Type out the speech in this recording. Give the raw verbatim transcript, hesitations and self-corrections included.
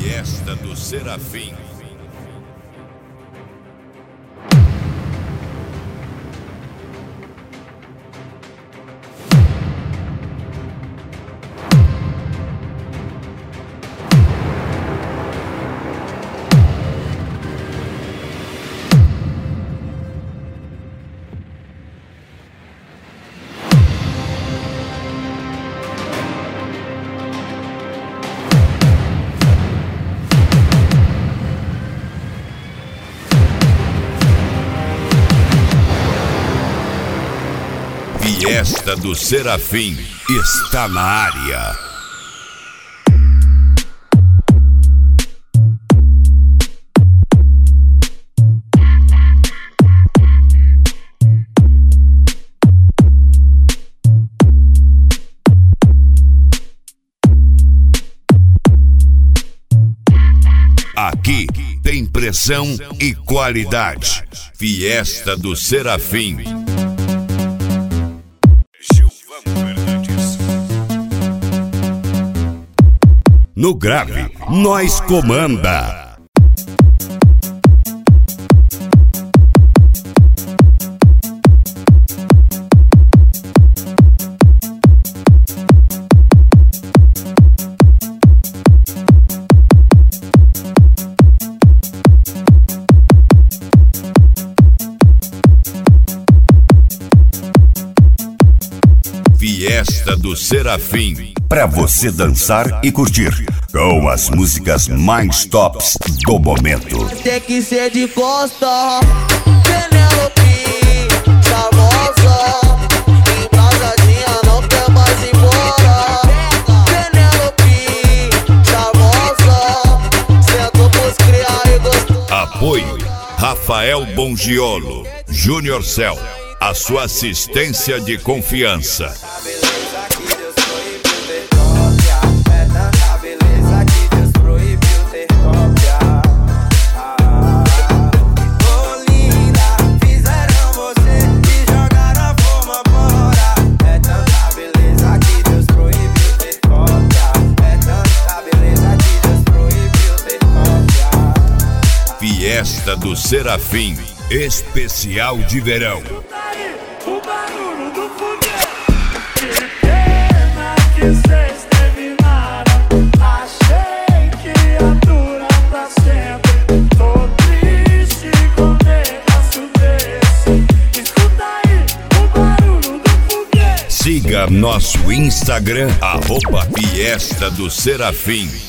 Fiesta do Serafim. Fiesta do Serafim está na área. Aqui tem pressão e qualidade. Fiesta do Serafim. No grave, nós comanda. Fiesta do Serafim. Pra você dançar e curtir com as músicas mais tops do momento. Tem que ser de costa, Penélope, charmosa, embrasadinha, não quer mais ir embora. Penélope, charmosa, sentou pros criar e gostou. Apoio Rafael Bongiolo, Júnior Cell, a sua assistência de confiança. Fiesta do Serafim, especial de verão. O barulho do foguete. Que pena que vocês terminaram. Achei que ia durar pra sempre. Tô triste com negócio desse. Escuta aí o barulho do foguete. Siga nosso Instagram, arroba Fiesta do Serafim.